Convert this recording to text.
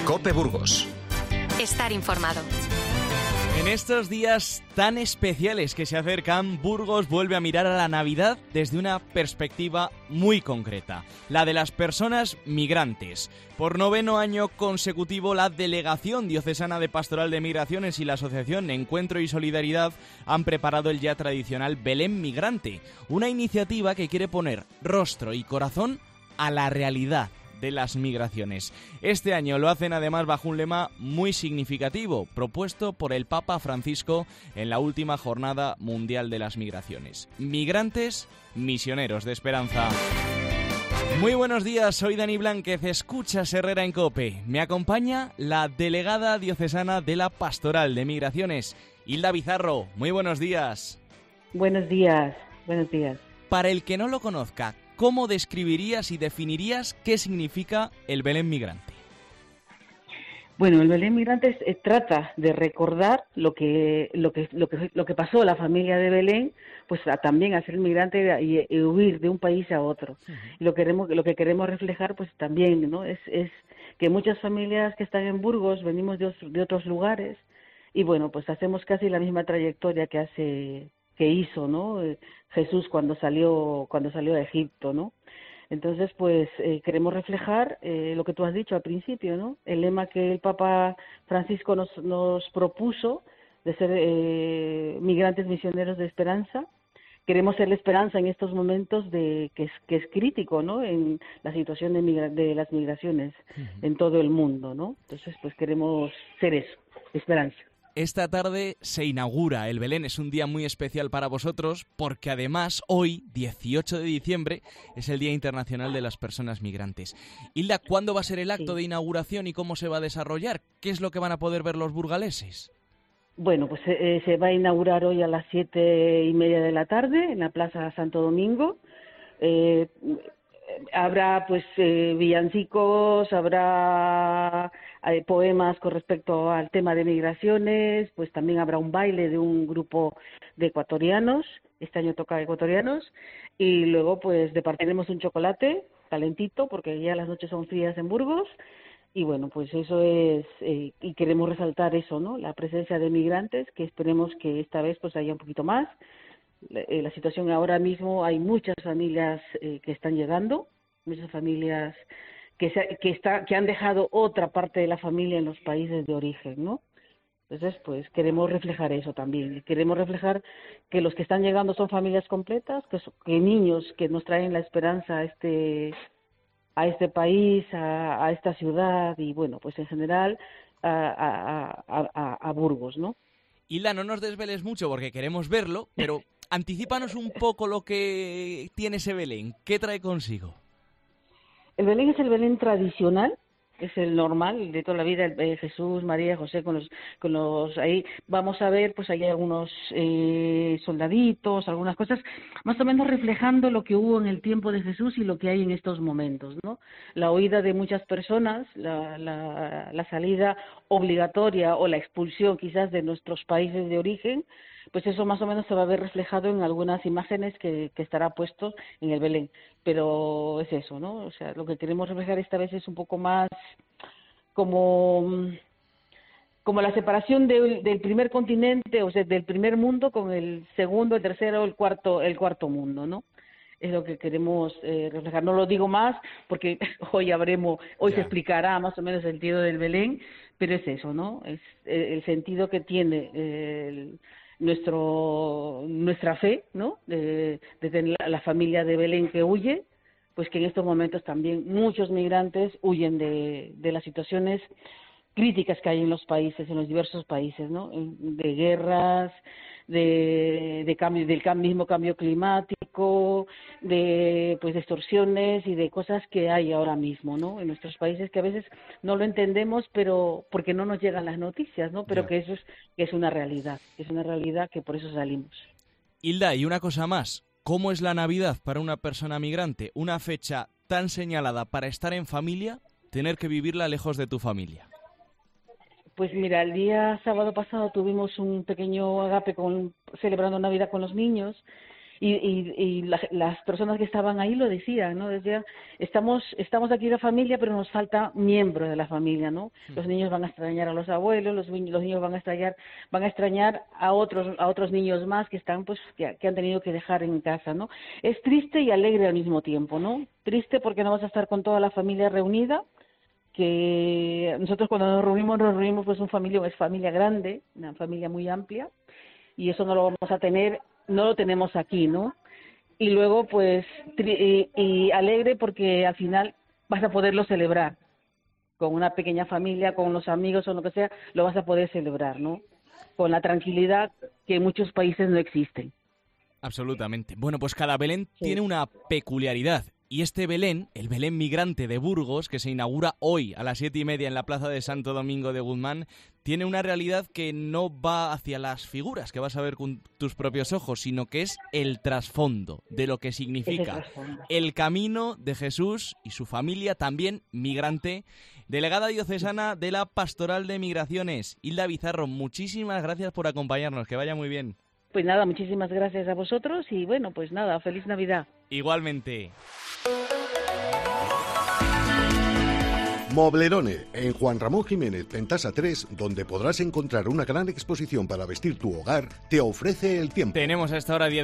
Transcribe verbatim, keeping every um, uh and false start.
COPE Burgos. Estar informado. En estos días tan especiales que se acercan, Burgos vuelve a mirar a la Navidad desde una perspectiva muy concreta, la de las personas migrantes. Por noveno año consecutivo, la Delegación Diocesana de Pastoral de Migraciones y la Asociación Encuentro y Solidaridad han preparado el ya tradicional Belén Migrante, una iniciativa que quiere poner rostro y corazón a la realidad de las migraciones. Este año lo hacen además bajo un lema muy significativo, propuesto por el Papa Francisco en la última Jornada Mundial de las Migraciones. Migrantes, misioneros de esperanza. Muy buenos días, soy Dani Blánquez, escuchas Herrera en COPE. Me acompaña la delegada diocesana de la Pastoral de Migraciones, Hilda Bizarro. Muy buenos días. Buenos días, buenos días. Para el que no lo conozca, ¿cómo describirías y definirías qué significa el Belén Migrante? Bueno, el Belén Migrante eh, trata de recordar lo que lo que lo que lo que pasó a la familia de Belén, pues a, también a ser migrante y, y huir de un país a otro. Sí. Y lo queremos lo que queremos reflejar, pues también, ¿no? Es es que muchas familias que están en Burgos venimos de, de otros lugares y bueno, pues hacemos casi la misma trayectoria que hace que hizo, ¿no? Jesús cuando salió cuando salió de Egipto, ¿no? Entonces, pues eh, queremos reflejar eh, lo que tú has dicho al principio, ¿no? El lema que el Papa Francisco nos nos propuso de ser eh, migrantes misioneros de esperanza. Queremos ser la esperanza en estos momentos de que es que es crítico, ¿no? En la situación de, migra- de las migraciones uh-huh. en todo el mundo, ¿no? Entonces, pues queremos ser eso, esperanza. Esta tarde se inaugura el Belén, es un día muy especial para vosotros porque además hoy, dieciocho de diciembre, es el Día Internacional de las Personas Migrantes. Hilda, ¿cuándo va a ser el acto sí. de inauguración y cómo se va a desarrollar? ¿Qué es lo que van a poder ver los burgaleses? Bueno, pues eh, se va a inaugurar hoy a las siete y media de la tarde en la Plaza Santo Domingo. Eh, habrá pues eh, villancicos, habrá eh, poemas con respecto al tema de migraciones, pues también habrá un baile de un grupo de ecuatorianos, este año toca ecuatorianos, y luego pues departiremos un chocolate calentito porque ya las noches son frías en Burgos, y bueno, pues eso es, eh, y queremos resaltar eso, ¿no? La presencia de migrantes, que esperemos que esta vez pues haya un poquito más. Eh, la situación ahora mismo, hay muchas familias eh, que están llegando, muchas familias que se, que está que han dejado otra parte de la familia en los países de origen, ¿no? Entonces, pues queremos reflejar eso también. Queremos reflejar que los que están llegando son familias completas, que, son, que niños que nos traen la esperanza a este a este país, a, a esta ciudad y bueno, pues en general a, a, a, a, a Burgos, ¿no? Hilda, no nos desveles mucho porque queremos verlo, pero anticípanos un poco lo que tiene ese Belén. ¿Qué trae consigo? El Belén es el Belén tradicional, es el normal de toda la vida, el, eh, Jesús, María, José, con los, con los ahí vamos a ver, pues hay algunos eh, soldaditos, algunas cosas, más o menos reflejando lo que hubo en el tiempo de Jesús y lo que hay en estos momentos, ¿no? La huida de muchas personas, la, la, la salida obligatoria o la expulsión quizás de nuestros países de origen, pues eso más o menos se va a ver reflejado en algunas imágenes que, que estará puesto en el Belén. Pero es eso, ¿no? O sea, lo que queremos reflejar esta vez es un poco más como, como la separación del, del primer continente, o sea, del primer mundo con el segundo, el tercero, el cuarto, el cuarto mundo, ¿no? Es lo que queremos eh, reflejar. No lo digo más porque hoy habremos, hoy ya. se explicará más o menos el sentido del Belén, pero es eso, ¿no? Es el, el sentido que tiene eh, el, nuestro nuestra fe, ¿no? De, de la, la familia de Belén que huye, pues que en estos momentos también muchos migrantes huyen de, de las situaciones críticas que hay en los países, en los diversos países, ¿no? De guerras, de, de cambio, del mismo cambio climático, de pues de extorsiones y de cosas que hay ahora mismo, ¿no? En nuestros países que a veces no lo entendemos, pero porque no nos llegan las noticias, ¿no? Pero yeah. que eso es que es una realidad, es una realidad que por eso salimos. Hilda, y una cosa más, ¿cómo es la Navidad para una persona migrante? Una fecha tan señalada para estar en familia, tener que vivirla lejos de tu familia. Pues mira, el día sábado pasado tuvimos un pequeño agape con, celebrando Navidad con los niños Y, y, y la, las personas que estaban ahí lo decían, ¿no? Decían, estamos, estamos aquí la familia, pero nos falta miembros de la familia, ¿no? Los niños van a extrañar a los abuelos, los, los niños van a extrañar, van a extrañar a otros, a otros niños más que están, pues, que, que han tenido que dejar en casa, ¿no? Es triste y alegre al mismo tiempo, ¿no? Triste porque no vas a estar con toda la familia reunida, que nosotros cuando nos reunimos, nos reunimos pues una familia, es familia grande, una familia muy amplia, y eso no lo vamos a tener, no lo tenemos aquí, ¿no? Y luego, pues, tri- y, y alegre porque al final vas a poderlo celebrar. Con una pequeña familia, con los amigos o lo que sea, lo vas a poder celebrar, ¿no? Con la tranquilidad que en muchos países no existen. Absolutamente. Bueno, pues cada Belén Sí. tiene una peculiaridad. Y este Belén, el Belén migrante de Burgos, que se inaugura hoy a las siete y media en la plaza de Santo Domingo de Guzmán, tiene una realidad que no va hacia las figuras que vas a ver con tus propios ojos, sino que es el trasfondo de lo que significa trasfondo. el camino de Jesús y su familia, también migrante. Delegada diocesana de la Pastoral de Migraciones, Hilda Bizarro, muchísimas gracias por acompañarnos, que vaya muy bien. Pues nada, muchísimas gracias a vosotros y bueno, pues nada, feliz Navidad. Igualmente. Moblerone, en Juan Ramón Jiménez, Pentasa tres, donde podrás encontrar una gran exposición para vestir tu hogar, te ofrece el tiempo. Tenemos a esta hora diez